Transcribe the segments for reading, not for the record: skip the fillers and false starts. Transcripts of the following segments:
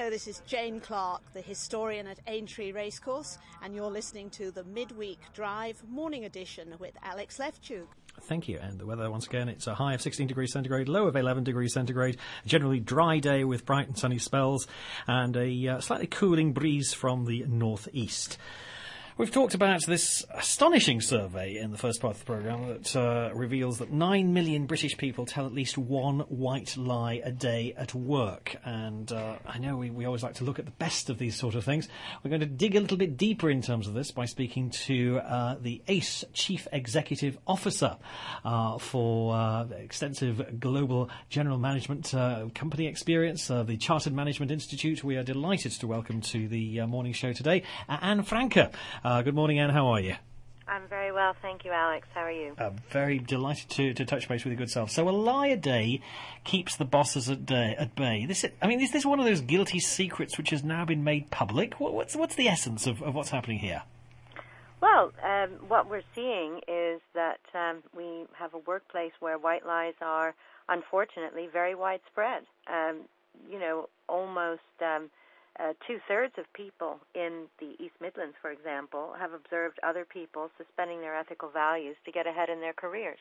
this is Jane Clark, the historian at Aintree Racecourse, and you're listening to the Midweek Drive Morning Edition with Alex Lefchuk. Thank you. And the weather, once again, it's a high of 16 degrees centigrade, low of 11 degrees centigrade, a generally dry day with bright and sunny spells, and a slightly cooling breeze from the northeast. We've talked about this astonishing survey in the first part of the programme that reveals that 9 million British people tell at least one white lie a day at work. And I know we always like to look at the best of these sort of things. We're going to dig a little bit deeper in terms of this by speaking to the ACE Chief Executive Officer for extensive global general management company experience, the Chartered Management Institute. We are delighted to welcome to the morning show today Anne Franke. Good morning, Anne. How are you? I'm very well, thank you, Alex. How are you? Very delighted to touch base with your good self. So a lie a day keeps the bosses at bay. Is this one of those guilty secrets which has now been made public? What's the essence of what's happening here? Well, what we're seeing is that we have a workplace where white lies are, unfortunately, very widespread. Almost... 2/3 of people in the East Midlands, for example, have observed other people suspending their ethical values to get ahead in their careers.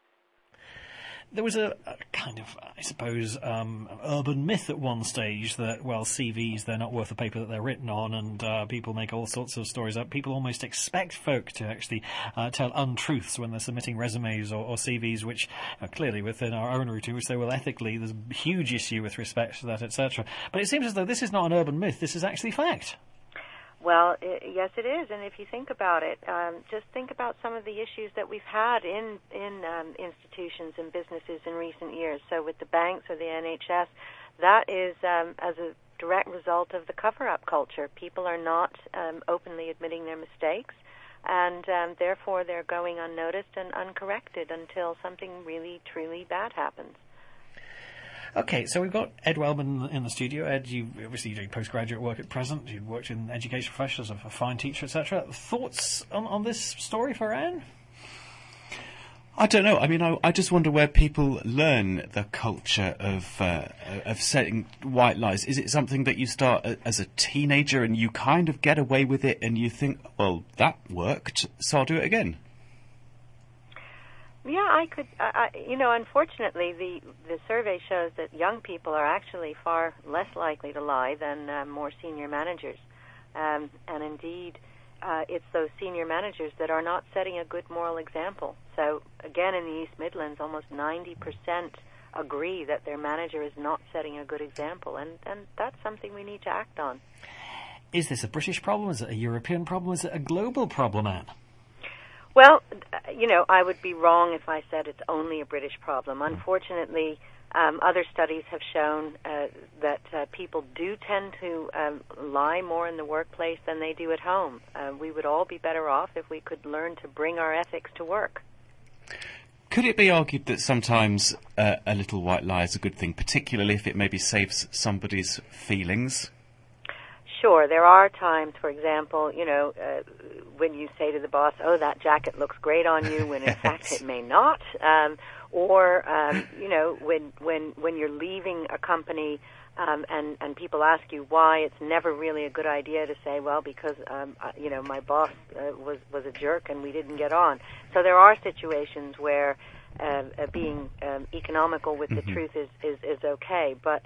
There was a kind of, I suppose, urban myth at one stage that, well, CVs, they're not worth the paper that they're written on, and people make all sorts of stories up. People almost expect folk to actually tell untruths when they're submitting resumes or CVs, which clearly within our own routine, we say, well, ethically, there's a huge issue with respect to that, etc. But it seems as though this is not an urban myth. This is actually fact. Well, yes, it is. And if you think about it, just think about some of the issues that we've had in institutions and businesses in recent years. So with the banks or the NHS, that is as a direct result of the cover-up culture. People are not openly admitting their mistakes, and therefore they're going unnoticed and uncorrected until something really, truly bad happens. Okay, so we've got Ed Wellman in the studio. Ed, you obviously doing postgraduate work at present. You've worked in education professions, a fine teacher, etc. Thoughts on this story for Anne? I don't know. I mean, I just wonder where people learn the culture of saying white lies. Is it something that you start as a teenager and you kind of get away with it and you think, well, that worked, so I'll do it again? Yeah, I could. Unfortunately, the survey shows that young people are actually far less likely to lie than more senior managers. And indeed, it's those senior managers that are not setting a good moral example. So, again, in the East Midlands, almost 90% agree that their manager is not setting a good example. And that's something we need to act on. Is this a British problem? Is it a European problem? Is it a global problem, Anne? Well, I would be wrong if I said it's only a British problem. Unfortunately, other studies have shown that people do tend to lie more in the workplace than they do at home. We would all be better off if we could learn to bring our ethics to work. Could it be argued that sometimes a little white lie is a good thing, particularly if it maybe saves somebody's feelings? Sure, there are times, for example, when you say to the boss, "Oh, that jacket looks great on you," when in fact it may not, or when you're leaving a company and people ask you why, it's never really a good idea to say, "Well, because my boss was a jerk and we didn't get on." So there are situations where being economical with the truth is okay, but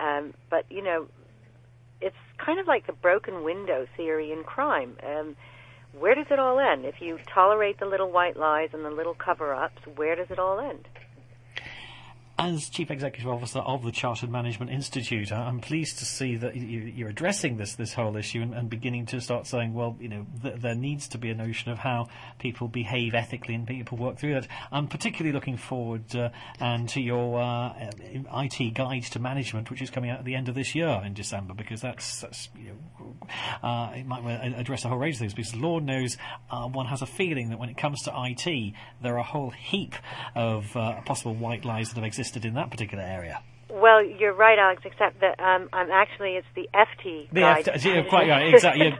it's kind of like the broken window theory in crime. Where does it all end? If you tolerate the little white lies and the little cover-ups, where does it all end? As Chief Executive Officer of the Chartered Management Institute, I'm pleased to see that you're addressing this whole issue and beginning to start saying, well, there needs to be a notion of how people behave ethically and people work through that. I'm particularly looking forward to your IT Guide to Management, which is coming out at the end of this year in December, because that's it might address a whole range of things, because Lord knows one has a feeling that when it comes to IT, there are a whole heap of possible white lies that have existed in that particular area. Well, you're right, Alex, except that it's the FT guide. You're quite right, exactly.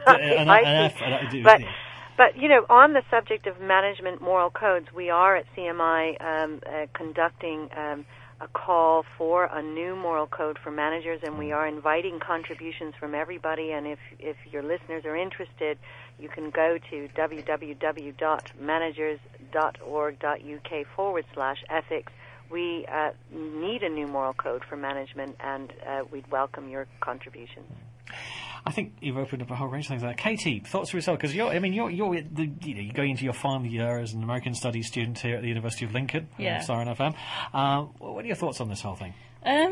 But on the subject of management moral codes, we are at CMI conducting a call for a new moral code for managers, and we are inviting contributions from everybody. And if your listeners are interested, you can go to www.managers.org.uk/ethics. We need a new moral code for management, and we'd welcome your contributions. I think you've opened up a whole range of things there. Katie, thoughts for yourself? Because you're going into your final year as an American Studies student here at the University of Lincoln, Siren FM. What are your thoughts on this whole thing?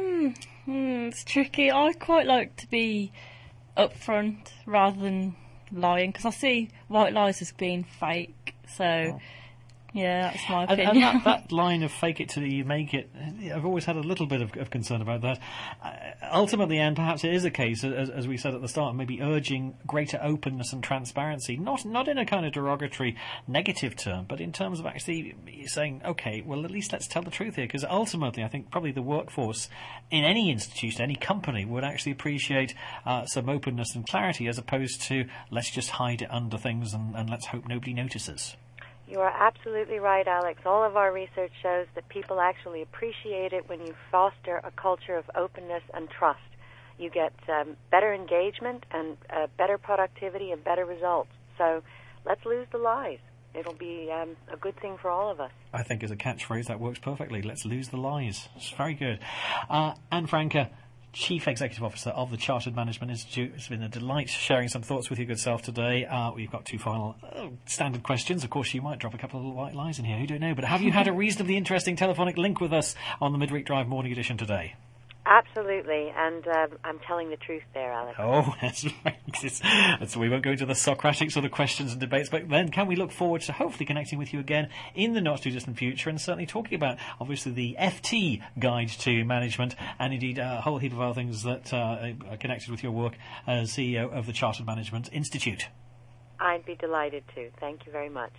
It's tricky. I quite like to be upfront rather than lying, because I see white lies as being fake. So. Yeah, that's my opinion. And that line of fake it till you make it, I've always had a little bit of concern about that. Ultimately, and perhaps it is a case, as we said at the start, maybe urging greater openness and transparency, not in a kind of derogatory, negative term, but in terms of actually saying, okay, well, at least let's tell the truth here, because ultimately I think probably the workforce in any institution, any company, would actually appreciate some openness and clarity, as opposed to let's just hide it under things and let's hope nobody notices. You are absolutely right, Alex. All of our research shows that people actually appreciate it when you foster a culture of openness and trust. You get better engagement and better productivity and better results. So let's lose the lies. It'll be a good thing for all of us. I think as a catchphrase that works perfectly. Let's lose the lies. It's very good. Anne Franke, Chief Executive Officer of the Chartered Management Institute. It's been a delight sharing some thoughts with your good self today. We've got two final standard questions. Of course, you might drop a couple of little white lies in here. Who don't know? But have you had a reasonably interesting telephonic link with us on the Midweek Drive Morning Edition today? Absolutely, and I'm telling the truth there, Alex. Oh, that's right. So we won't go into the Socratic sort of questions and debates, but then can we look forward to hopefully connecting with you again in the not-too-distant future, and certainly talking about, obviously, the FT Guide to Management, and indeed a whole heap of other things that are connected with your work as CEO of the Chartered Management Institute. I'd be delighted to. Thank you very much.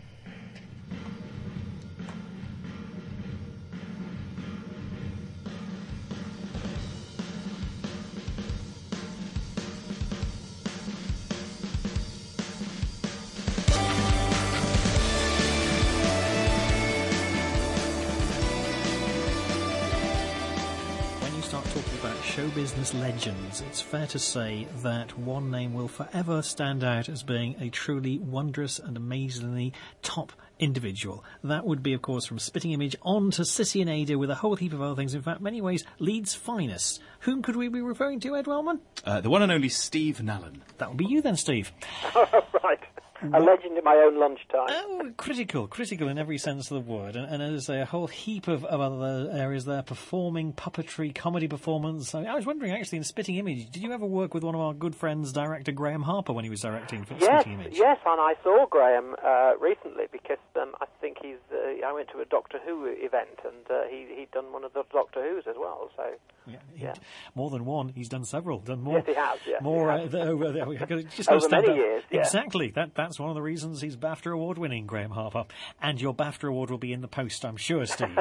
Show business legends, it's fair to say that one name will forever stand out as being a truly wondrous and amazingly top individual. That would be, of course, from Spitting Image on to Sissy and Ada, with a whole heap of other things. In fact, many ways, Leeds' finest. Whom could we be referring to, Ed Wellman? The one and only Steve Nallen. That would be you then, Steve. Right. A legend in my own lunchtime. Oh, critical in every sense of the word. And there's a whole heap of other areas there, performing, puppetry, comedy performance. I was wondering, actually, in Spitting Image, did you ever work with one of our good friends, director Graham Harper, when he was directing for Spitting Image? Yes, and I saw Graham recently, because I think I went to a Doctor Who event, and he'd done one of the Doctor Who's as well, so... Yeah. More than one. He's done several. Done more. Yes, he has, yeah. More over many years, yeah. Exactly. That's one of the reasons he's BAFTA Award winning, Graham Harper. And your BAFTA Award will be in the post, I'm sure, Steve.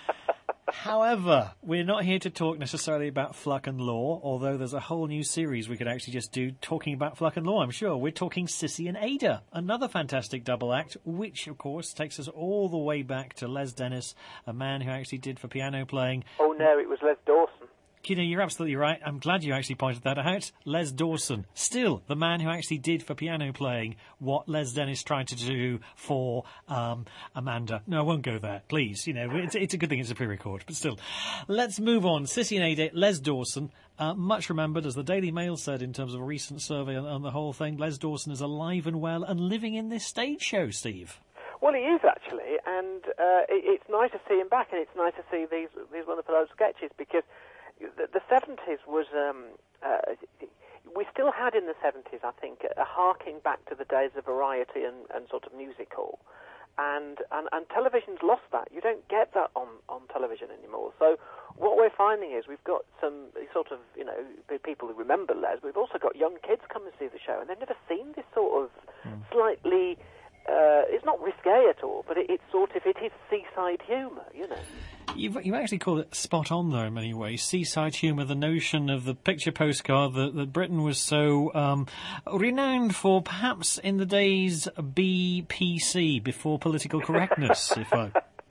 However, we're not here to talk necessarily about Fluck and Law, although there's a whole new series we could actually just do talking about Fluck and Law, I'm sure. We're talking Sissy and Ada, another fantastic double act, which, of course, takes us all the way back to Les Dennis, a man who actually did for piano playing... Oh, no, it was Les Dawson. You know, you're absolutely right. I'm glad you actually pointed that out. Les Dawson, still the man who actually did for piano playing what Les Dennis tried to do for Amanda. No, I won't go there, please. You know, it's a good thing it's a pre-record, but still. Let's move on. Sissy and Ada, Les Dawson, much remembered, as the Daily Mail said in terms of a recent survey on the whole thing. Les Dawson is alive and well and living in this stage show, Steve. Well, he is, actually, and it's nice to see him back, and it's nice to see these wonderful old sketches, because the 70s was, we still had in the 70s, I think, a harking back to the days of variety and sort of music hall. And television's lost that. You don't get that on television anymore. So what we're finding is we've got some sort of, people who remember Les, we've also got young kids come and see the show, and they've never seen this sort of slightly... it's not risque at all, but it is seaside humour, You actually call it spot on, though, in many ways. Seaside humour, the notion of the picture postcard that Britain was so renowned for, perhaps in the days BPC, before political correctness, if I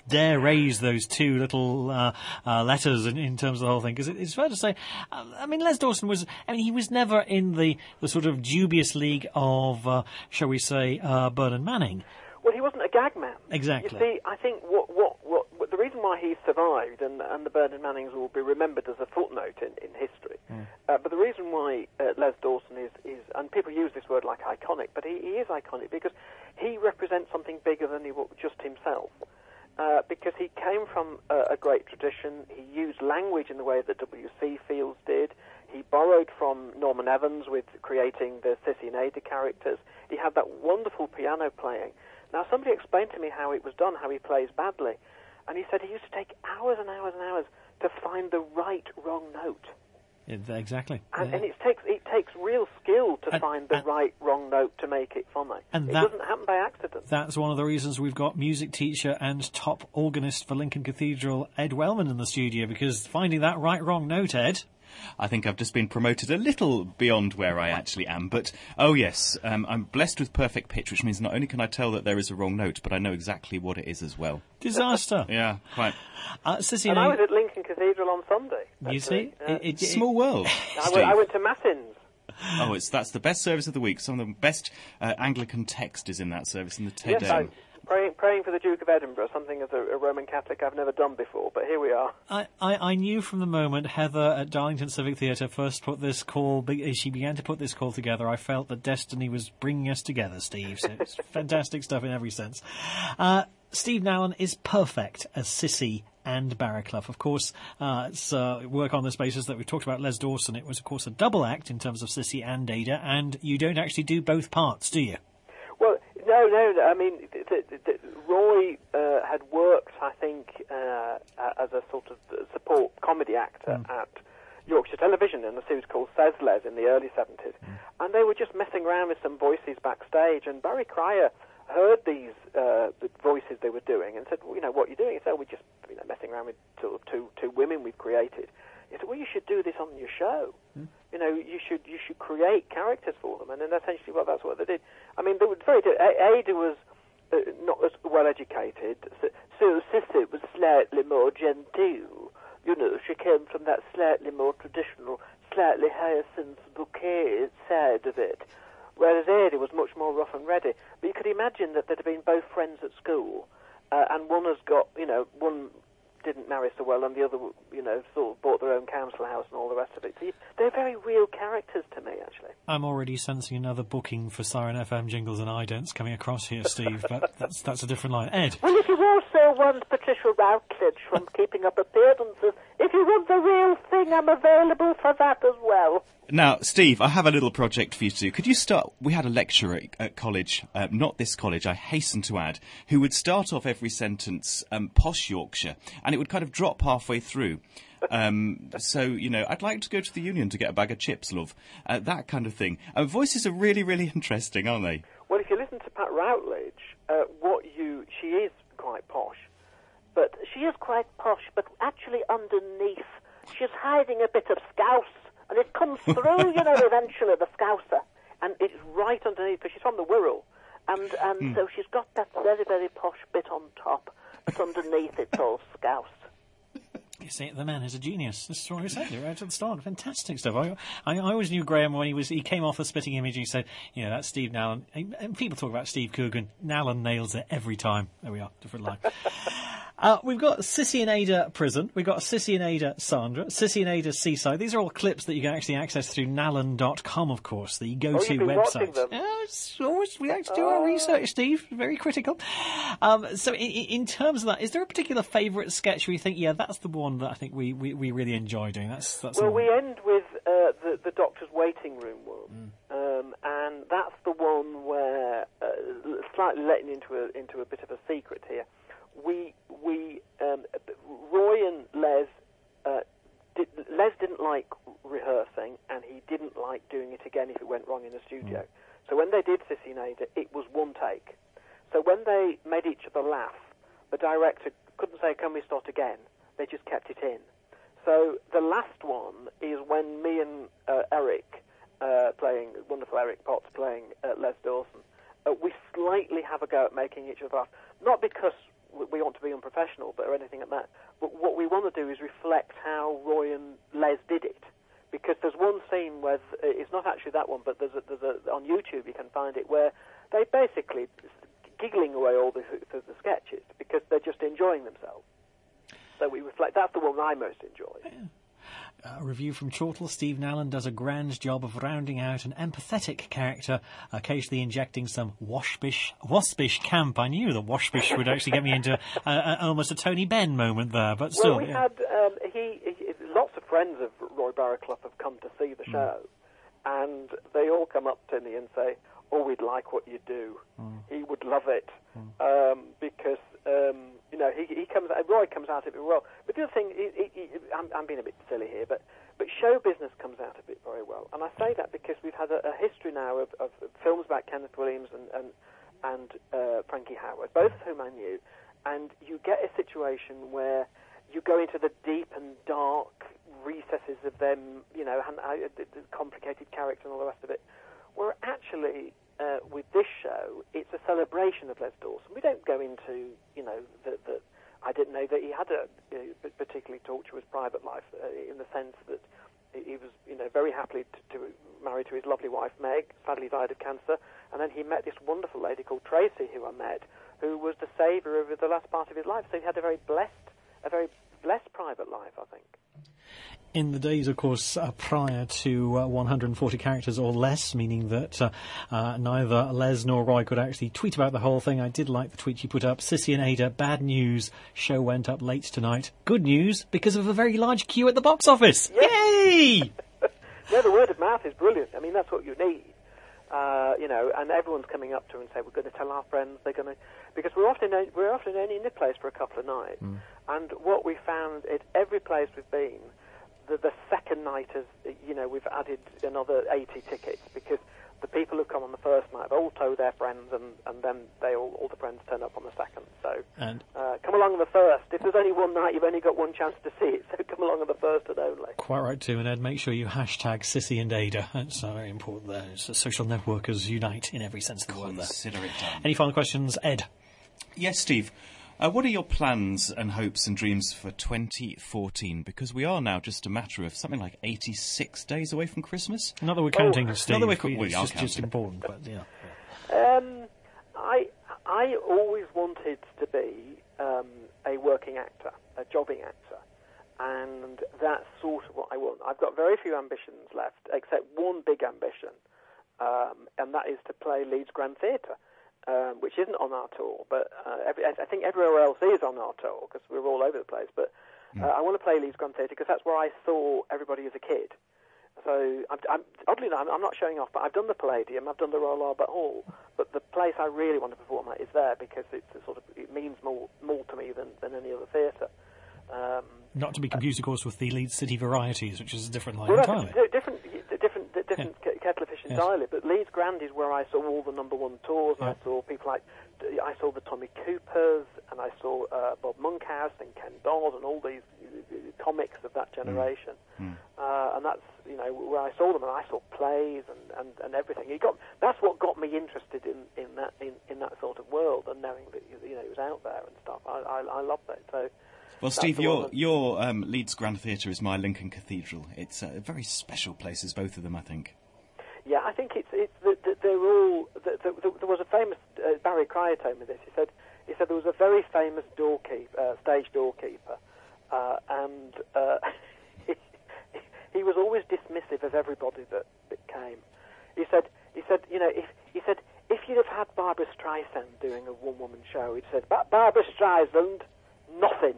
dare raise those two little letters in terms of the whole thing, because it's fair to say, Les Dawson he was never in the sort of dubious league of, shall we say, Bernard Manning. Well, he wasn't a gag man. Exactly. You see, I think what the reason why he survived, and the Bernard Mannings will be remembered as a footnote in history, but the reason why Les Dawson is, and people use this word like iconic, but he is iconic because he represents something bigger than just himself. Because he came from a great tradition, he used language in the way that W.C. Fields did. He borrowed from Norman Evans with creating the Sissy and Ada characters. He had that wonderful piano playing. Now, somebody explained to me how it was done, how he plays badly, and he said he used to take hours and hours and hours to find the right wrong note. Exactly. And it takes real skill to find the right wrong note to make it funny. And it doesn't happen by accident. That's one of the reasons we've got music teacher and top organist for Lincoln Cathedral, Ed Wellman, in the studio, because finding that right wrong note, Ed... I think I've just been promoted a little beyond where I actually am. But, oh yes, I'm blessed with perfect pitch, which means not only can I tell that there is a wrong note, but I know exactly what it is as well. Disaster. Yeah, quite. Sissy and I was at Lincoln Cathedral on Sunday. You see? Small world. I went to Matins. Oh, that's the best service of the week. Some of the best Anglican text is in that service, in the Te Deum. Praying for the Duke of Edinburgh, something as a Roman Catholic I've never done before, but here we are. I knew from the moment Heather at Darlington Civic Theatre first put this call, she began to put this call together, I felt that destiny was bringing us together, Steve. So it's fantastic stuff in every sense. Steve Nallon is perfect as Sissy and Barraclough. Of course, it's work on this basis that we've talked about Les Dawson. It was, of course, a double act in terms of Sissy and Ada, and you don't actually do both parts, do you? Well, no. I mean, Roy had worked, I think, as a sort of support comedy actor at Yorkshire Television in a series called Says Les in the early 70s. And they were just messing around with some voices backstage, and Barry Cryer heard these the voices they were doing and said, well, what are you doing? He said, we're just messing around with sort of two women we've created. He said, well, you should do this on your show. You should create characters for them. And then essentially, that's what they did. I mean, they were very good. Ada was not as well educated, so Sissy was slightly more genteel. She came from that slightly more traditional, slightly hyacinth bouquet side of it. Whereas Ada was much more rough and ready. But you could imagine that they'd have been both friends at school, and one has got, one didn't marry so well, and the other, sort of bought their own council house and all the rest of it. So they're very real characters to me, actually. I'm already sensing another booking for Siren FM jingles and idents coming across here, Steve, but that's a different line. Ed? Well, if you also want Patricia Routledge from Keeping Up Appearances, if you want the real thing, I'm available for that as well. Now, Steve, I have a little project for you to do. Could you start... We had a lecturer at college, not this college, I hasten to add, who would start off every sentence posh Yorkshire, and it would kind of drop halfway through. So, I'd like to go to the Union to get a bag of chips, love. That kind of thing. Voices are really, really interesting, aren't they? Well, if you listen to Pat Routledge, she is quite posh. But she is quite posh, but actually underneath, she's hiding a bit of Scouse. And it comes through, eventually, the Scouser. And it's right underneath, because she's from the Wirral. And so she's got that very, very posh bit on top, but underneath it's all Scouse. You see, the man is a genius. This is what we said right at the start. Fantastic stuff. I always knew Graham when he came off the Spitting Image and he said, that's Steve Nallon. And people talk about Steve Coogan. Nallon nails it every time. There we are, different line. We've got Sissy and Ada Prison. We've got Sissy and Ada Sandra. Sissy and Ada Seaside. These are all clips that you can actually access through Nallon.com, of course, the go-to website. We like to do our research, Steve. Very critical. So in terms of that, is there a particular favourite sketch where you think, that's the one that I think we really enjoy doing? That's well, we end with the doctor's waiting room one. And that's the one where, slightly letting into a bit of a secret here, Roy and Les, Les didn't like rehearsing, and he didn't like doing it again if it went wrong in the studio. So when they did Sissy and Ada, it was one take. So when they made each other laugh, the director couldn't say, can we start again? They just kept it in. So the last one is when me and Eric, playing wonderful Eric Potts, playing Les Dawson, we slightly have a go at making each other laugh. Not because that we want to be unprofessional or anything like that. But what we want to do is reflect how Roy and Les did it. Because there's one scene where it's not actually that one, but there's on YouTube you can find it, where they basically giggling away all the sketches because they're just enjoying themselves. So we reflect. That's the one I most enjoy. Yeah. A review from Chortle. Stephen Allen does a grand job of rounding out an empathetic character, occasionally injecting some waspish camp. I knew that waspish would actually get me into almost a Tony Benn moment there, but still. Well, we had lots of friends of Roy Barraclough have come to see the show, and they all come up to me and say, "Oh, we'd like what you do. He would love it," because Roy comes out of it well. But the other thing, I'm being a bit silly here, but show business comes out of it very well. And I say that because we've had a history now of films about Kenneth Williams and Frankie Howerd, both of whom I knew, and you get a situation where you go into the deep and dark recesses of them, and the complicated character and all the rest of it, where actually with this show, it's a celebration of Les Dawson. We don't go into, that I didn't know that he had a particularly tortuous private life in the sense that he was, very happily to married to his lovely wife Meg, sadly died of cancer, and then he met this wonderful lady called Tracy, who I met, who was the saviour of the last part of his life. So he had a very blessed private life, I think. In the days, of course, prior to 140 characters or less, meaning that neither Les nor Roy could actually tweet about the whole thing, I did like the tweet you put up. Sissy and Ada, bad news. Show went up late tonight. Good news, because of a very large queue at the box office. Yes. Yay! Yeah, the word of mouth is brilliant. I mean, that's what you need. And everyone's coming up to her and say, we're going to tell our friends, they're going to... Because we're often only in the place for a couple of nights. And what we found at every place we've been, the second night is, we've added another 80 tickets because the people who come on the first night have all told their friends, and then all the friends turn up on the second. So come along on the first. If there's only one night, you've only got one chance to see it, so come along on the first and only. Quite right too, and Ed, make sure you hashtag Sissy and Ada. That's very important there. It's social networkers unite in every sense of the word there. Consider it done. Any final questions, Ed? Yes, Steve. What are your plans and hopes and dreams for 2014? Because we are now just a matter of something like 86 days away from Christmas. Not that we're counting, Steve. Not that it's just important, but yeah. I always wanted to be a working actor, a jobbing actor, and that's sort of what I want. I've got very few ambitions left, except one big ambition, and that is to play Leeds Grand Theatre. Which isn't on our tour, but I think everywhere else is on our tour because we're all over the place. But I want to play Leeds Grand Theatre because that's where I saw everybody as a kid. So oddly enough, I'm not showing off, but I've done the Palladium, I've done the Royal Albert Hall, but the place I really want to perform at is there because it means more to me than any other theatre. Not to be confused, of course, with the Leeds City Varieties, which is a different line entirely. Different kettle of fish entirely. Yes. But Leeds Grand is where I saw all the number one tours. And I saw people I saw the Tommy Coopers, and I saw Bob Monkhouse and Ken Dodd and all these comics of that generation. And that's where I saw them, and I saw plays and everything. That's what got me interested in that sort of world, and knowing that it was out there and stuff. I loved it. So. Well, Steve, your Leeds Grand Theatre is my Lincoln Cathedral. It's a very special places, both of them, I think. Yeah, I think they're all. There was a famous Barry Cryer told me this. He said there was a very famous stage doorkeeper, and he was always dismissive of everybody that came. He said if you'd have had Barbara Streisand doing a one-woman show, he'd said, Barbara Streisand, nothing.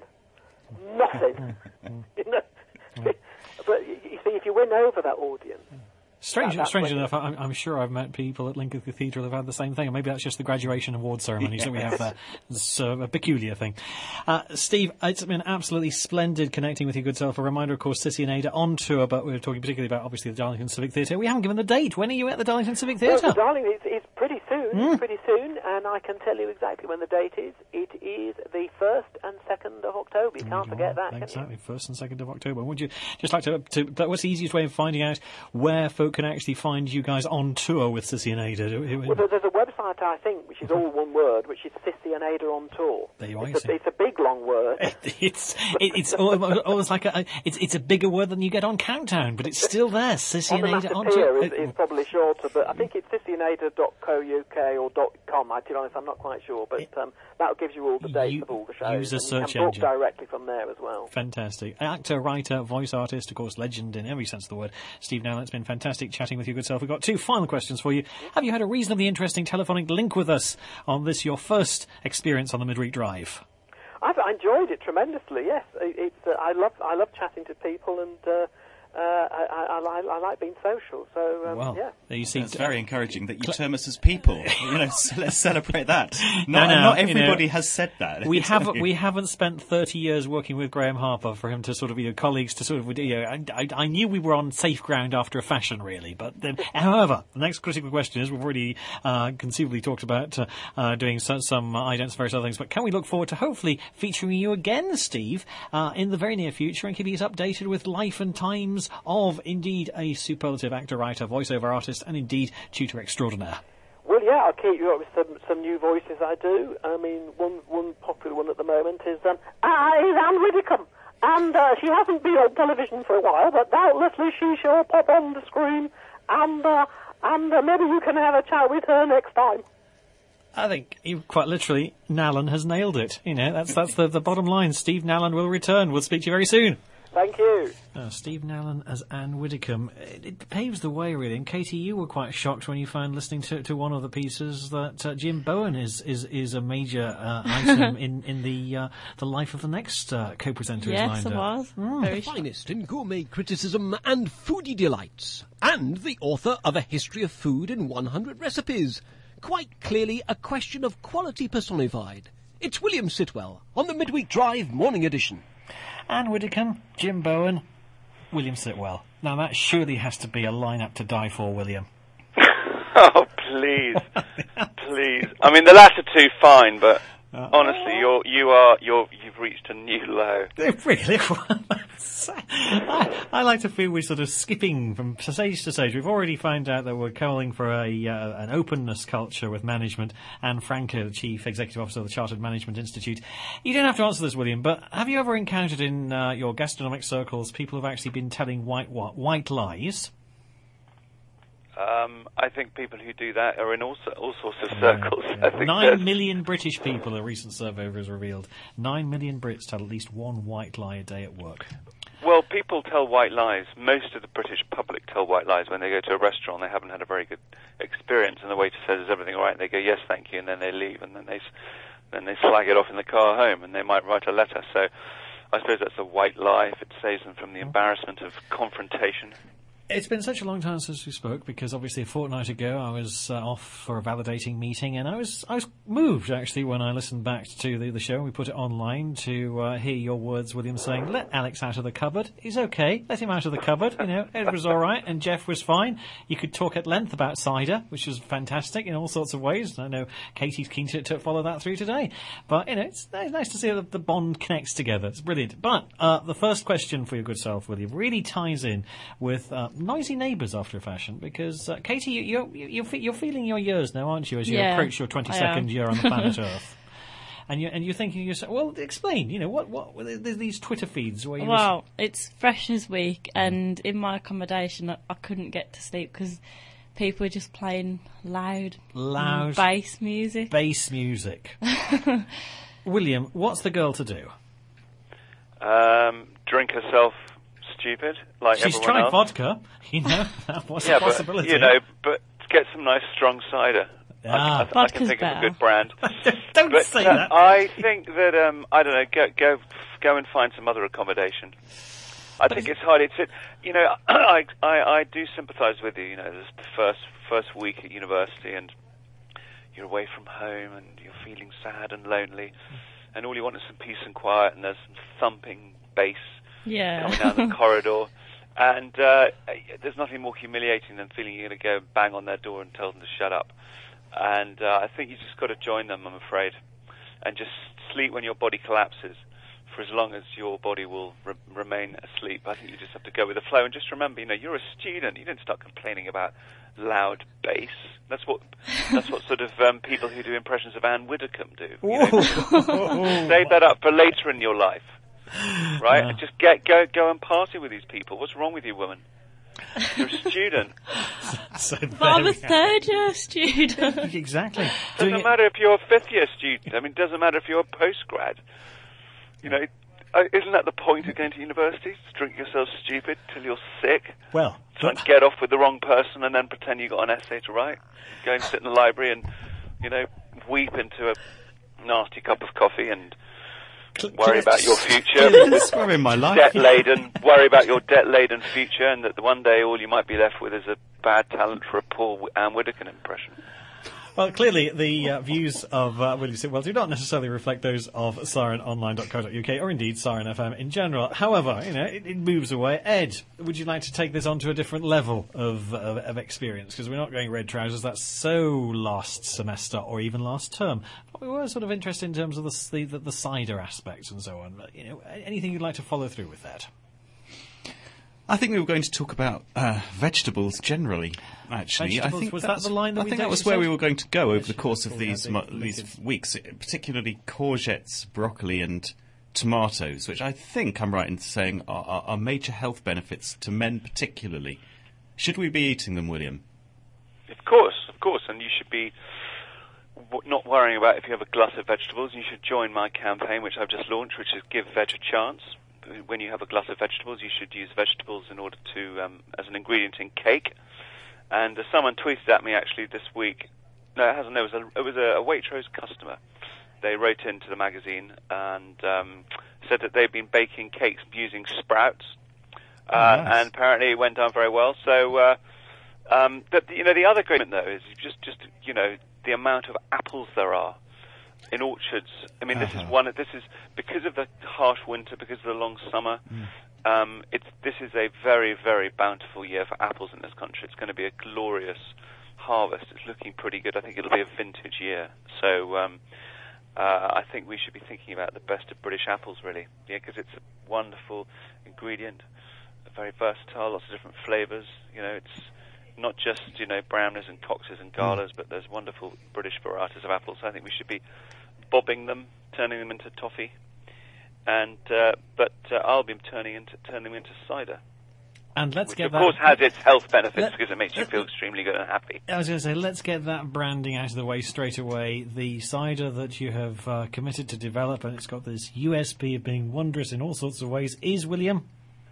But you see, if you win over that audience. Strange enough, I'm sure I've met people at Lincoln Cathedral who've had the same thing, and maybe that's just the graduation award ceremonies that we have there. It's a peculiar thing. Steve, it's been absolutely splendid connecting with your good self. A reminder, of course, Sissy and Ada on tour, but we were talking particularly about, obviously, the Darlington Civic Theatre. We haven't given the date. When are you at the Darlington Civic Theatre? Well, Darlington, it's pretty pretty soon, and I can tell you exactly when the date is. It is the 1st and 2nd of October. You can't forget that, exactly, 1st and 2nd of October. Would you just like to what's the easiest way of finding out where folk can actually find you guys on tour with Sissy and Ada? Well, there's a website, I think, which is all one word, which is Sissy and Ada on Tour. There you are. It's a big, long word. It's almost like it's a bigger word than you get on Countdown, but it's still there. Sissy and Ada on Tour is probably shorter, but I think it's sissyandada.co.uk or .com. To be honest, I'm not quite sure, but that gives you all the dates of all the shows. Use a search and engine. book directly from there as well. Fantastic. Actor, writer, voice artist, of course, legend in every sense of the word. Steve Nallen, it's been fantastic chatting with you, good self. We've got 2 final questions for you. Have you had a reasonably interesting telephonic link with us on this, your first experience on the Midweek Drive? I've enjoyed it tremendously. Yes, I love chatting to people, and I like being social. So yeah. You see, it's very encouraging that you term us as people. So let's celebrate that. Not everybody has said that. We haven't spent 30 years working with Graham Harper for him to sort of colleagues to sort of I knew we were on safe ground after a fashion, really. But then, however, the next critical question is, we've already conceivably talked about doing some idents, various other things. But can we look forward to hopefully featuring you again, Steve, in the very near future, and keeping us updated with life and times of indeed a superlative actor, writer, voiceover artist, and indeed tutor extraordinaire? Well, yeah, I'll keep you up with some new voices I do. I mean, one popular one at the moment is Anne Widdecombe. And she hasn't been on television for a while, but doubtlessly she shall pop on the screen, and maybe you can have a chat with her next time. I think, quite literally, Nallen has nailed it. That's the bottom line. Steve Nallen will return. We'll speak to you very soon. Thank you. Steve Nallen as Anne Widdecombe. It paves the way, really. And Katie, you were quite shocked when you found, listening to one of the pieces, that Jim Bowen is a major item in the life of the next co-presenter. Yes, I was. The finest in gourmet criticism and foodie delights, and the author of A History of Food in 100 Recipes. Quite clearly a question of quality personified. It's William Sitwell on the Midweek Drive Morning Edition. Anne Widdecombe, Jim Bowen, William Sitwell. Now that surely has to be a lineup to die for, William. Oh, please. Please. I mean, the latter two, fine, but honestly, you've reached a new low. Really? I like to feel we're sort of skipping from stage to stage. We've already found out that we're calling for an openness culture with management. Anne Franco, the Chief Executive Officer of the Chartered Management Institute. You don't have to answer this, William, but have you ever encountered in your gastronomic circles people who've actually been telling white lies? I think people who do that are in all sorts of circles. Yeah. I think 9 million British people, a recent survey has revealed. 9 million Brits tell at least one white lie a day at work. Well, people tell white lies. Most of the British public tell white lies when they go to a restaurant. They haven't had a very good experience, and the waiter says, "Is everything all right?" And they go, "Yes, thank you," and then they leave, and then they slag it off in the car home, and they might write a letter. So I suppose that's a white lie if it saves them from the embarrassment of confrontation. It's been such a long time since we spoke, because obviously a fortnight ago I was off for a validating meeting, and I was moved, actually, when I listened back to the show. We put it online to hear your words, William, saying, "Let Alex out of the cupboard. He's okay. Let him out of the cupboard." Ed was all right, and Jeff was fine. You could talk at length about cider, which was fantastic in all sorts of ways. I know Katie's keen to follow that through today. But, it's nice to see that the bond connects together. It's brilliant. But the first question for your good self, William, really ties in with noisy neighbours after a fashion, because Katie, you're feeling your years now, aren't you, as you approach your 22nd year on the planet Earth, and you're thinking to yourself, well, explain, what there's these Twitter feeds where you. Well, it's Freshers Week, and in my accommodation, I couldn't get to sleep because people were just playing loud bass music. William, what's the girl to do? Drink herself stupid, like she's everyone tried else. vodka, what's the possibility? But get some nice strong cider. I can think of a good brand. Don't say that. I think that I don't know. Go and find some other accommodation. I think it's hard. I do sympathise with you. This is the first week at university, and you're away from home, and you're feeling sad and lonely, and all you want is some peace and quiet, and there's some thumping bass. Coming down the corridor, and there's nothing more humiliating than feeling you're going to go and bang on their door and tell them to shut up. And I think you just got to join them, I'm afraid, and just sleep when your body collapses. For as long as your body will remain asleep, I think you just have to go with the flow. And just remember, you're a student. You didn't start complaining about loud bass. That's what sort of people who do impressions of Anne Widdecombe do. Save that up for later in your life, right? And just go and party with these people. What's wrong with you, woman? You're a student. But I'm a third-year student. Exactly. Doesn't matter if you're a fifth-year student. I mean, it doesn't matter if you're a postgrad. Isn't that the point of going to university? To drink yourself stupid till you're sick? Well, try and get off with the wrong person and then pretend you got an essay to write. Go and sit in the library and, weep into a nasty cup of coffee and worry about your future. Describing my life. Debt-laden. Worry about your debt-laden future, and that one day all you might be left with is a bad talent for a poor Anne Widdecombe impression. Well, clearly the views of William Sitwell do not necessarily reflect those of sirenonline.co.uk or indeed Siren FM in general. However, it moves away. Ed, would you like to take this on to a different level of experience? Because we're not going red trousers. That's so last semester or even last term. But we were sort of interested in terms of the cider aspects and so on. But, anything you'd like to follow through with that? I think we were going to talk about vegetables generally. Actually, vegetables, I think was that the line that I we think that was said? where we were going to go over the course of these weeks, particularly courgettes, broccoli, and tomatoes, which I think I'm right in saying are major health benefits to men, particularly. Should we be eating them, William? Of course, and you should be not worrying about if you have a glut of vegetables. You should join my campaign, which I've just launched, which is Give Veg a Chance. When you have a glut of vegetables, you should use vegetables in order to as an ingredient in cake. And someone tweeted at me actually this week. No, it hasn't. It was a Waitrose customer. They wrote into the magazine and said that they've been baking cakes using sprouts, nice. and apparently it went down very well. So, but the other great thing though is just the amount of apples there are in orchards. I mean, this is because of the harsh winter, because of the long summer. This is a very, very bountiful year for apples in this country. It's going to be a glorious harvest. It's looking pretty good. I think it'll be a vintage year. So I think we should be thinking about the best of British apples, really. Yeah, because it's a wonderful ingredient, very versatile, lots of different flavours. It's not just brownies and coxes and galas, but there's wonderful British varieties of apples. I think we should be bobbing them, turning them into toffee, and but I'll be turning them into cider. And let's which get of that. course has its health benefits because it makes you feel extremely good and happy. I was going to say, let's get that branding out of the way straight away. The cider that you have committed to develop, and it's got this USP of being wondrous in all sorts of ways, is, William?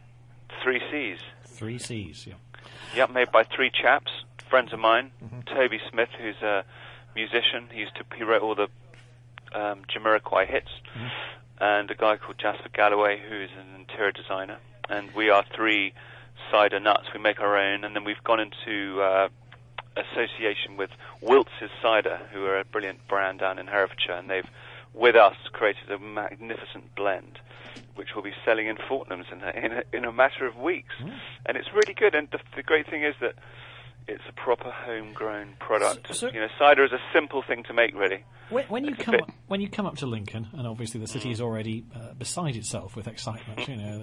3 C's. 3 C's, yeah. Yep, made by 3 chaps, friends of mine. Toby Smith, who's a musician. He wrote all the Jamiroquai hits. And a guy called Jasper Galloway, who's an interior designer. And we are 3 cider nuts. We make our own, and then we've gone into association with Wiltz's Cider, who are a brilliant brand down in Herefordshire, and they've, with us, created a magnificent blend, which will be selling in Fortnum's in a matter of weeks. And it's really good, and the great thing is that it's a proper homegrown product. Cider is a simple thing to make, really. When you come up to Lincoln, and obviously the city is already beside itself with excitement.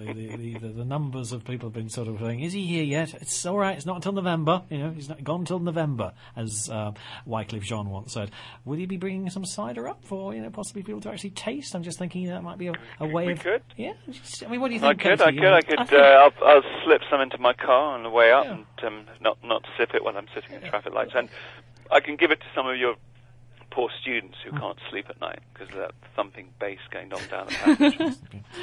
The numbers of people have been sort of saying, "Is he here yet? It's all right. It's not until November. He's not gone until November," as Wycliffe Jean once said. Will you be bringing some cider up for possibly people to actually taste? I'm just thinking that might be a way of. Could. Yeah. I mean, what do you think? I could. I'll slip some into my car on the way up and not sip it when I'm sitting at traffic lights, and I can give it to some of your poor students who can't sleep at night because of that thumping bass going on down the passage.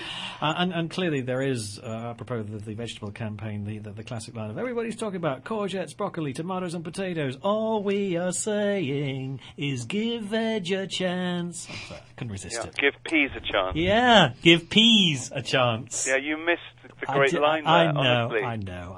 And clearly there is, apropos of the vegetable campaign, the classic line of everybody's talking about courgettes, broccoli, tomatoes and potatoes. All we are saying is give veg a chance. I couldn't resist it. Give peas a chance. Yeah, give peas a chance. Yeah, you missed the great line there, honestly. I know.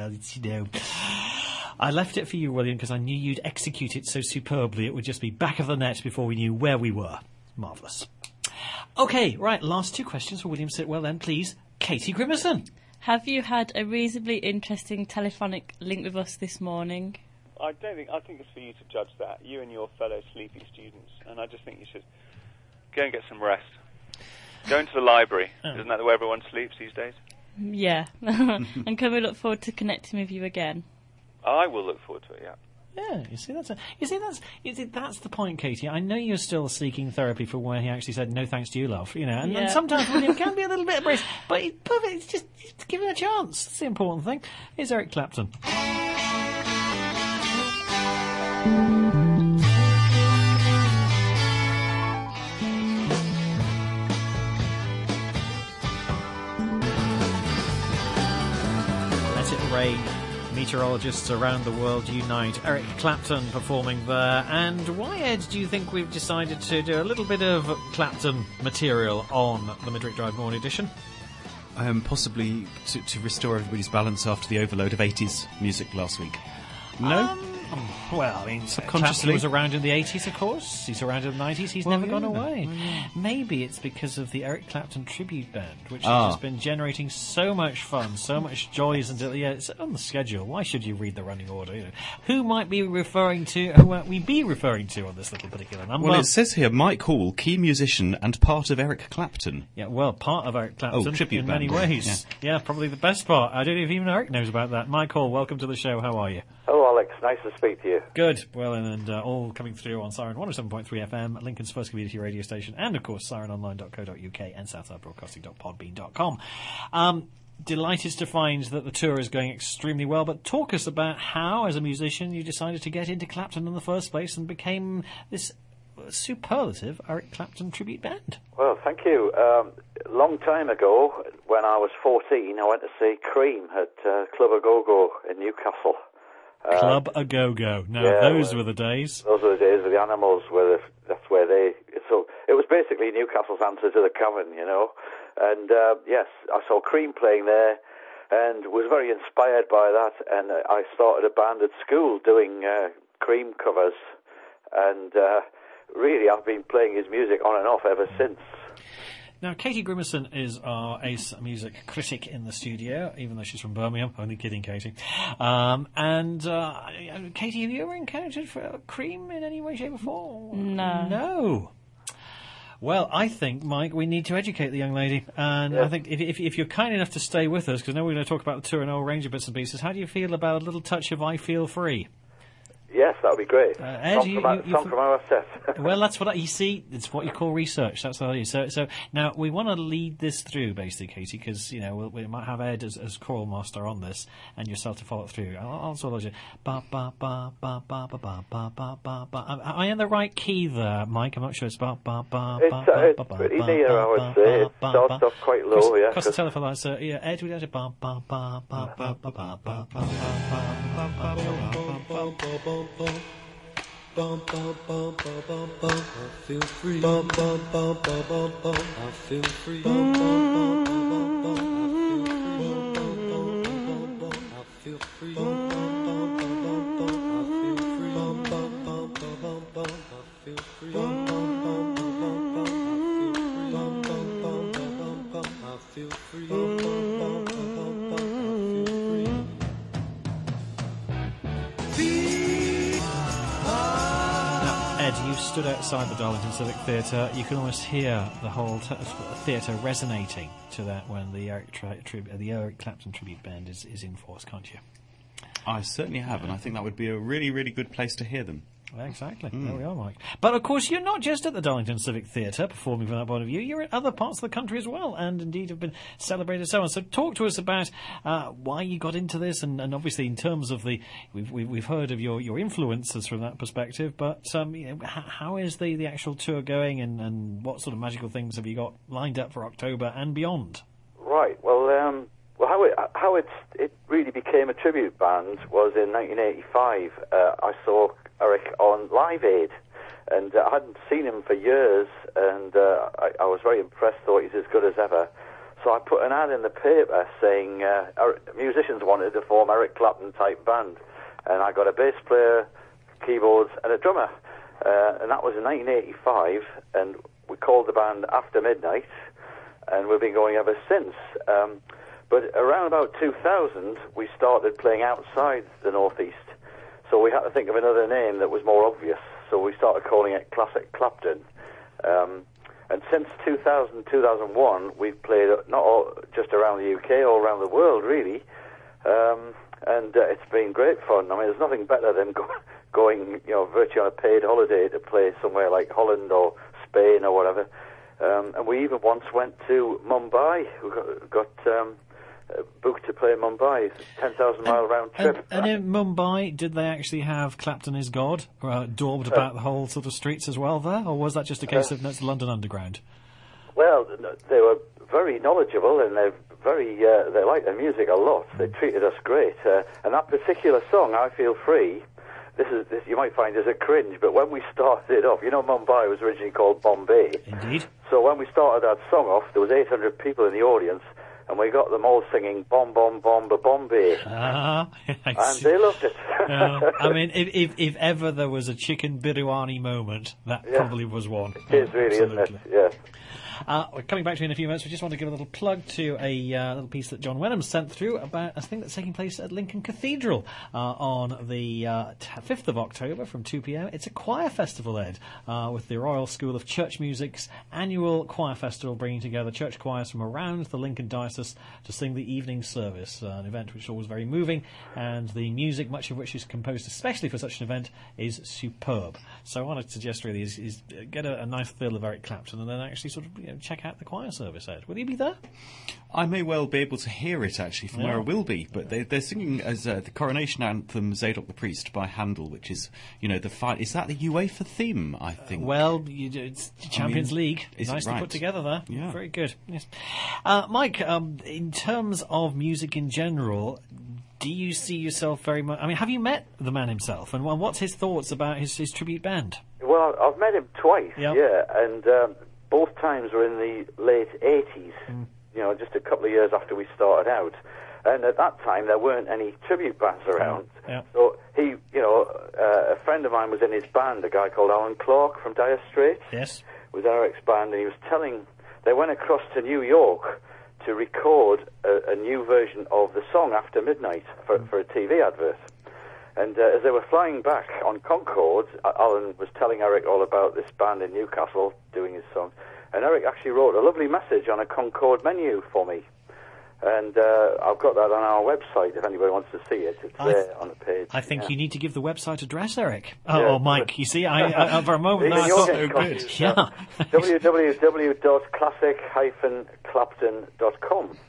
I left it for you, William, because I knew you'd execute it so superbly it would just be back of the net before we knew where we were. Marvellous. OK, right, last 2 questions for William Sitwell then, please. Katie Grimmerson. Have you had a reasonably interesting telephonic link with us this morning? I think it's for you to judge that, you and your fellow sleepy students, and I just think you should go and get some rest. Go into the library. Isn't that where everyone sleeps these days? Yeah. And can we look forward to connecting with you again? I will look forward to it, yeah. Yeah, that's the point, Katie. I know you're still seeking therapy for where he actually said no thanks to you, love. And sometimes William can be a little bit abrasive, but it's perfect. It's just give him a chance. That's the important thing. Here's Eric Clapton. Let It Rain. Meteorologists around the world unite. Eric Clapton performing there. And why, Ed, do you think we've decided to do a little bit of Clapton material on the Midweek Drive Morning Edition? Possibly to restore everybody's balance after the overload of 80s music last week. No? Well, I mean, subconsciously Clapton was around in the 80s, of course. He's around in the 90s. He's never gone away. Maybe it's because of the Eric Clapton tribute band, which has just been generating so much fun, so much joys until it's on the schedule. Why should you read the running order? Who might we be referring to on this little particular number? Well, it says here Mike Hall, key musician and part of Eric Clapton. Yeah, well, part of Eric Clapton tribute in band, many ways. Yeah, probably the best part. I don't know if even Eric knows about that. Mike Hall, welcome to the show. How are you? Hello, Alex. Nice to speak to you. Good. Well, and all coming through on Siren 107.3 FM, Lincoln's first community radio station, and of course sirenonline.co.uk and southsidebroadcasting.podbean.com. Delighted to find that the tour is going extremely well, but talk us about how, as a musician, you decided to get into Clapton in the first place and became this superlative Eric Clapton tribute band. Well, thank you. A long time ago, when I was 14, I went to see Cream at Club A Go-Go in Newcastle. Club A Go-Go. Now, those were the days. Those were the days of the Animals. That's where they... So it was basically Newcastle's answer to the Cavern, you know. And, yes, I saw Cream playing there and was very inspired by that. And I started a band at school doing Cream covers. And really, I've been playing his music on and off ever since. Now, Katie Grimmerson is our ace music critic in the studio, even though she's from Birmingham. Only kidding, Katie. Katie, have you ever encountered Cream in any way, shape or form? No. Well, I think, Mike, we need to educate the young lady. And I think if you're kind enough to stay with us, because now we're going to talk about the tour and a whole range of bits and pieces, how do you feel about a little touch of I Feel Free? Yes, that would be great. Ed, song from our set. Well, that's what you see. It's what you call research. That's what I use. So now we want to lead this through, basically, Katie, because we might have Ed as choral master on this, and yourself to follow it through. I'll sort of ba ba ba ba ba ba ba ba ba ba ba. Am I in the right key there, Mike? I'm not sure. It's ba ba ba ba ba ba. It's pretty near, I would say. It starts off quite low, yeah. Across the telephone line. So yeah, Ed, we got to ba ba ba ba ba ba ba ba ba ba. Bum bum bum bum bum bum, I feel free. Bum bum bum bum bum bum, I feel free. Bum bum bum bum bum bum, I feel free. Bum bum bum bum bum, I feel free. Bum bum bum bum bum, I feel free. Bum bum bum bum bum, I feel free. Bum bum bum bum bum, I feel free. Bum bum bum bum bum, I feel free. Ed, you stood outside the Darlington Civic Theatre. You can almost hear the whole theatre resonating to that when the Eric Clapton tribute band is in force, can't you? I certainly have, and I think that would be a really, really good place to hear them. Exactly. There we are, Mike. But, of course, you're not just at the Darlington Civic Theatre performing from that point of view. You're in other parts of the country as well, and indeed have been celebrated so on. So talk to us about why you got into this, and obviously in terms of we've heard of your influences from that perspective, but how is the actual tour going, and what sort of magical things have you got lined up for October and beyond? Right. Well, how it really became a tribute band was in 1985. I saw Eric on Live Aid, and I hadn't seen him for years, and I was very impressed, thought he's as good as ever. So I put an ad in the paper saying musicians wanted to form Eric Clapton type band, and I got a bass player, keyboards, and a drummer, and that was in 1985, and we called the band After Midnight, and we've been going ever since. But around about 2000, we started playing outside the Northeast. So we had to think of another name that was more obvious, so we started calling it Classic Clapton. And since 2000, 2001, we've played just around the UK, all around the world, really. And it's been great fun. I mean, there's nothing better than going, virtually on a paid holiday to play somewhere like Holland or Spain or whatever. And we even once went to Mumbai. We got booked to play in Mumbai, 10,000-mile round trip. And in Mumbai, did they actually have Clapton is God daubed about the whole sort of streets as well there, or was that just a case of it's London Underground? Well, they were very knowledgeable, and they like their music a lot. They treated us great. And that particular song, I Feel Free, this you might find as a cringe, but when we started it off, Mumbai was originally called Bombay. Indeed. So when we started that song off, there was 800 people in the audience, and we got them all singing Bom Bom Bomba Bombay. And they loved it. I mean, if ever there was a chicken biryani moment, that probably was one. It is really, absolutely. isn't it? Yes. We're coming back to you in a few minutes. We just want to give a little plug to a little piece that John Wenham sent through about a thing that's taking place at Lincoln Cathedral on the 5th of October from 2 p.m. It's a choir festival, Ed, with the Royal School of Church Music's annual choir festival, bringing together church choirs from around the Lincoln Diocese to sing the evening service, an event which is always very moving, and the music, much of which is composed especially for such an event, is superb. So what I suggest really is get a nice feel of Eric Clapton and then actually sort of check out the choir service, Ed. Will you be there? I may well be able to hear it, actually, from where I will be. But they're singing as the coronation anthem, Zadok the Priest, by Handel, which is, the fight. Is that the UEFA theme, I think? It's Champions League. Nicely put together there. Yeah. Very good. Yes. Mike, in terms of music in general, do you see yourself very much... I mean, have you met the man himself? And what's his thoughts about his tribute band? Well, I've met him twice, and both times were in the late 80s, just a couple of years after we started out. And at that time, there weren't any tribute bands around. Yeah. So he, a friend of mine was in his band, a guy called Alan Clark from Dire Straits. Yes. Was Eric's band, and he was telling... They went across to New York to record a new version of the song After Midnight for a TV advert. And as they were flying back on Concorde, Alan was telling Eric all about this band in Newcastle doing his song. And Eric actually wrote a lovely message on a Concorde menu for me. And I've got that on our website if anybody wants to see it. It's there on the page. I think you need to give the website address, Eric. Or Mike. You see, I for a moment now I thought... So good. Yeah. www.classic-clapton.com.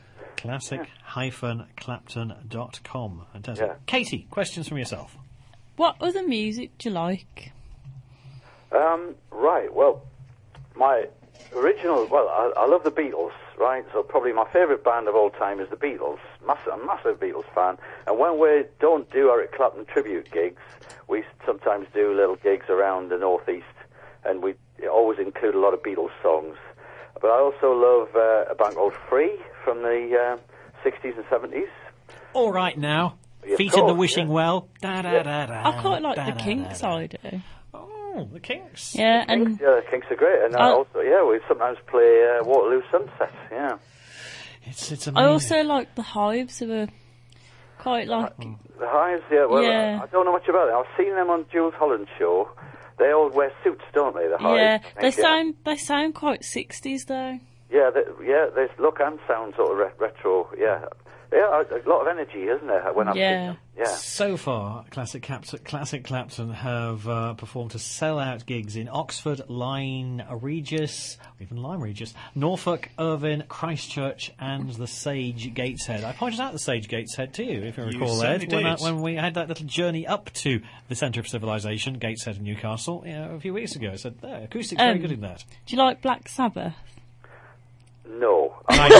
Classic-clapton.com. Fantastic. Yeah. Katie, questions from yourself. What other music do you like? Right, well, my original... Well, I love the Beatles, right? So probably my favourite band of all time is the Beatles. I'm a massive Beatles fan. And when we don't do Eric Clapton tribute gigs, we sometimes do little gigs around the Northeast, and we always include a lot of Beatles songs. But I also love a band called Free from the 60s and 70s. All right now. Feet in the Wishing Well. Da, da, da, da, I quite like the Kinks, I do. Oh, the Kinks. Yeah, and the Kinks are great. And also, we sometimes play Waterloo Sunset, It's amazing. I also like the Hives, who are quite like... The Hives, I don't know much about them. I've seen them on Jules Holland's show. They all wear suits, don't they? The Hives. Yeah, they sound quite 60s though. Yeah, they look and sound sort of retro. Yeah, a lot of energy, isn't there? When I've seen them. Yeah. So far, Classic Clapton have performed to sell-out gigs in Oxford, Lyme Regis, or even Lyme Regis, Norfolk, Irvine, Christchurch, and the Sage Gateshead. I pointed out the Sage Gateshead to you, if you recall, Ed, when we had that little journey up to the centre of civilization, Gateshead in Newcastle, a few weeks ago. I said, acoustics very good in that. Do you like Black Sabbath? No, I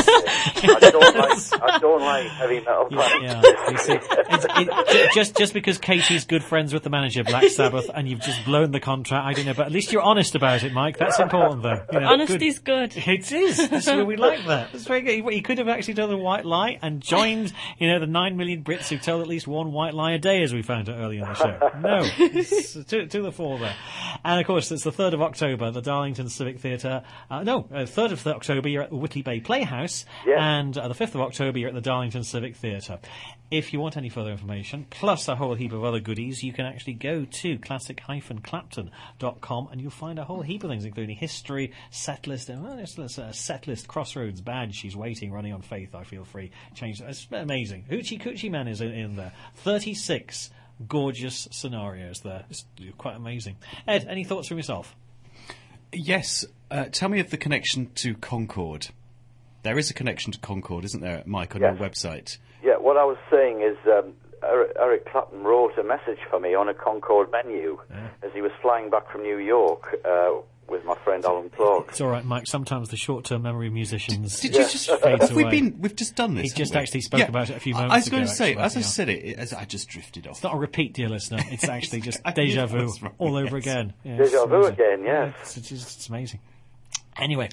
don't like heavy metal. You see, just because Katie's good friends with the manager, Black Sabbath, and you've just blown the contract, I don't know, but at least you're honest about it, Mike. That's important, though. Honesty's good. It is. We like that. It's very good. You could have actually done the white lie and joined, the 9 million Brits who tell at least one white lie a day, as we found out earlier in the show. No, it's to the fore there. And, of course, it's the 3rd of October, the Darlington Civic Theatre. 3rd of October, you're at the Whitley Bay Playhouse. Yeah. And the 5th of October, you're at the Darlington Civic Theatre. If you want any further information, plus a whole heap of other goodies, you can actually go to classic-clapton.com and you'll find a whole heap of things, including history, set list, and there's a set list Crossroads badge. She's waiting, running on faith, I feel free. Change. It's amazing. Hoochie Coochie Man is in there. 36 gorgeous scenarios there. It's quite amazing. Ed, any thoughts from yourself? Yes. Tell me of the connection to Concord. There is a connection to Concord, isn't there, Mike, on your website? Yeah, what I was saying is Eric Clapton wrote a message for me on a Concorde menu as he was flying back from New York with my friend Alan Clark. It's all right, Mike. Sometimes the short-term memory of musicians Did you just fades away. We've just done this. He just haven't we? actually spoke about it a few moments ago. I was going to say, actually, as I said it, I just drifted off. It's not a repeat, dear listener. It's actually just Exactly. deja vu That's right, all over yes. again. Yeah, Deja it's vu amazing. again, yes. It's amazing. Anyway,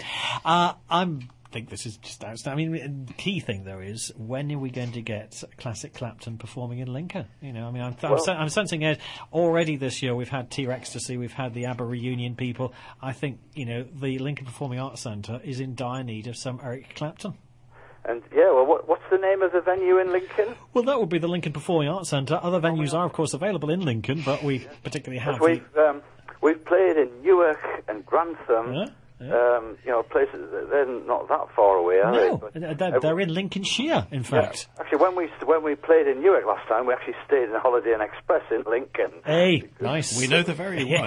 I think this is just outstanding. I mean, the key thing, though, is when are we going to get Classic Clapton performing in Lincoln? You know, I mean, I'm sensing it already this year. We've had T-Ecstasy, we've had the ABBA reunion people. I think, you know, the Lincoln Performing Arts Centre is in dire need of some Eric Clapton. And, yeah, well, what's the name of the venue in Lincoln? Well, that would be the Lincoln Performing Arts Centre. Other venues are, of course, available in Lincoln, but we particularly have... We've played in Newark and Grantham. Yeah. You know, places, they're not that far away, are they? No, they're in Lincolnshire, in fact. Yeah. Actually, when we played in Newark last time, we actually stayed in Holiday Inn Express in Lincoln. Hey, nice. We know the very one.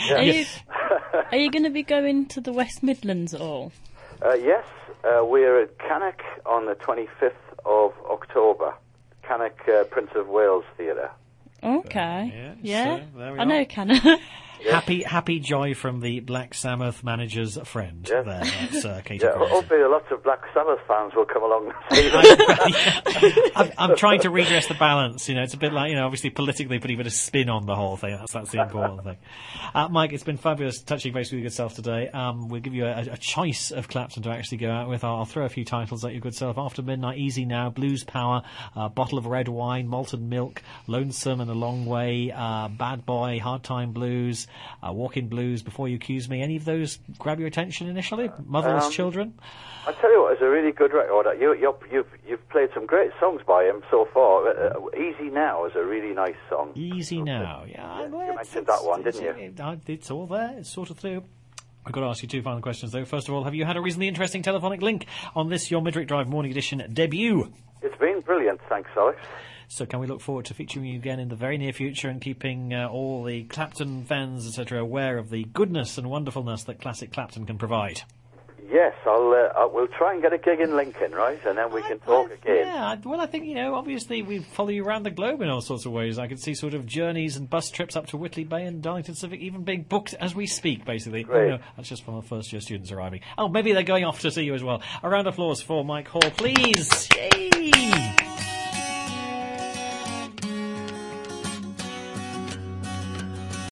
Are you going to be going to the West Midlands at all? Yes, we're at Cannock on the 25th of October. Cannock Prince of Wales Theatre. Okay. Yeah, so there we I are. know Cannock. Happy joy from the Black Sabbath manager's friend there. That's Katie. Yeah, hopefully lots of Black Sabbath fans will come along and see them. I'm trying to redress the balance. You know, it's a bit like, you know, obviously politically putting a bit of spin on the whole thing. That's the important thing. Mike, it's been fabulous touching base with your good self today. We'll give you a choice of Clapton to actually go out with. I'll throw a few titles at your good self. After Midnight, Easy Now, Blues Power, Bottle of Red Wine, Malted Milk, Lonesome and a Long Way, Bad Boy, Hard Time Blues, Walking Blues, Before You Accuse Me. Any of those grab your attention initially? Motherless Children? I tell you what, it's a really good record. You've played some great songs by him so far. Easy Now is a really nice song. Easy Now, yeah. You mentioned that one, didn't you? It's all there. It's sort of through. I've got to ask you two final questions, though. First of all, have you had a reasonably interesting telephonic link on this, your Midweek Drive Morning Edition debut? It's been brilliant, thanks, Alex. So can we look forward to featuring you again in the very near future and keeping all the Clapton fans, etc., aware of the goodness and wonderfulness that Classic Clapton can provide? Yes, we'll try and get a gig in Lincoln, right? And then we can talk again. Yeah, well, I think, you know, obviously we follow you around the globe in all sorts of ways. I can see sort of journeys and bus trips up to Whitley Bay and Darlington Civic even being booked as we speak, basically. Great. Oh, no, that's just from the first-year students arriving. Oh, maybe they're going off to see you as well. A round of applause for Mike Hall, please. Yay!